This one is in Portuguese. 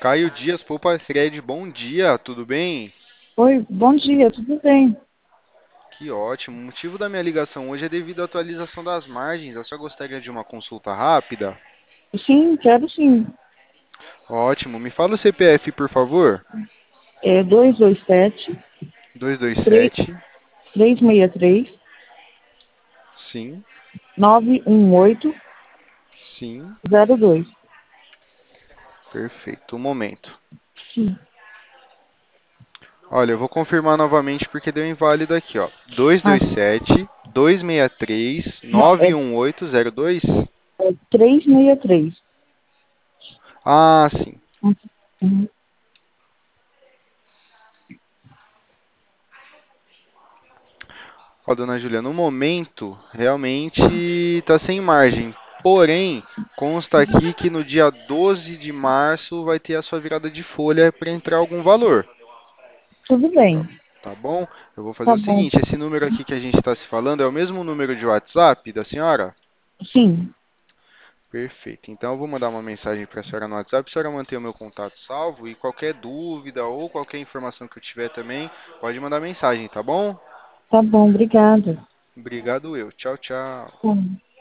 Caio Dias, Poupa Fred, bom dia, tudo bem? Oi, bom dia, tudo bem? Que ótimo. O motivo da minha ligação hoje é devido à atualização das margens. A senhora gostaria de uma consulta rápida? Sim, quero sim. Ótimo. Me fala o CPF, por favor. É 227 227. 363 Sim, 918 sim. 02. Perfeito. Um momento. Sim. Olha, eu vou confirmar novamente porque deu inválido aqui, ó. Ah, 227 263 não, é, 91802. 363. Ah, sim. Uhum. Ó, dona Julia, no momento, realmente está sem margem. Porém, consta aqui que no dia 12 de março vai ter a sua virada de folha para entrar algum valor. Tudo Tá, bem, tá bom? Eu vou fazer tá o bom. seguinte: esse número aqui que a gente está se falando é o mesmo número de WhatsApp da senhora? Sim, Perfeito. Então, eu vou mandar uma mensagem para a senhora no WhatsApp. A senhora manter o meu contato salvo e qualquer dúvida ou qualquer informação que eu tiver também, pode mandar mensagem, tá bom? tá bom, obrigada. Obrigado eu. Tchau, tchau. Tá.